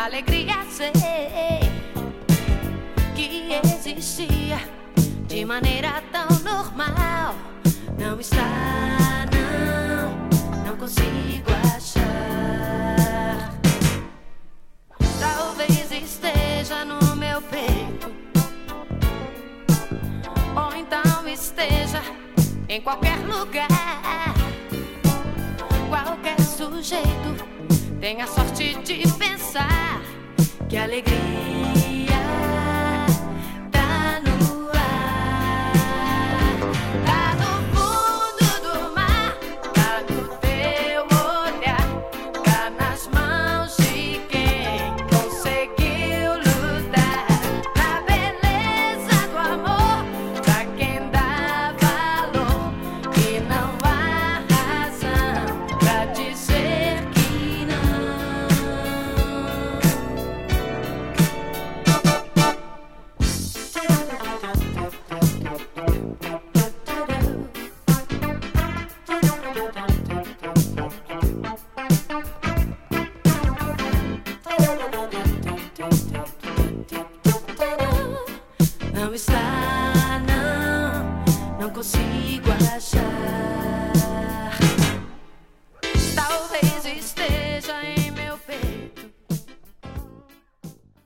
alegria sei que existia de maneira tão normal. Não está, não consigo achar. Talvez esteja no meu peito, ou então esteja em qualquer lugar. Qualquer sujeito tem a sorte de pensar que a alegria tá no ar. Tá no fundo do mar, tá no teu olhar, tá nas mãos de quem conseguiu lutar. Na beleza do amor, pra quem dá valor, e não há razão pra dizer que não. Não está, não consigo achar.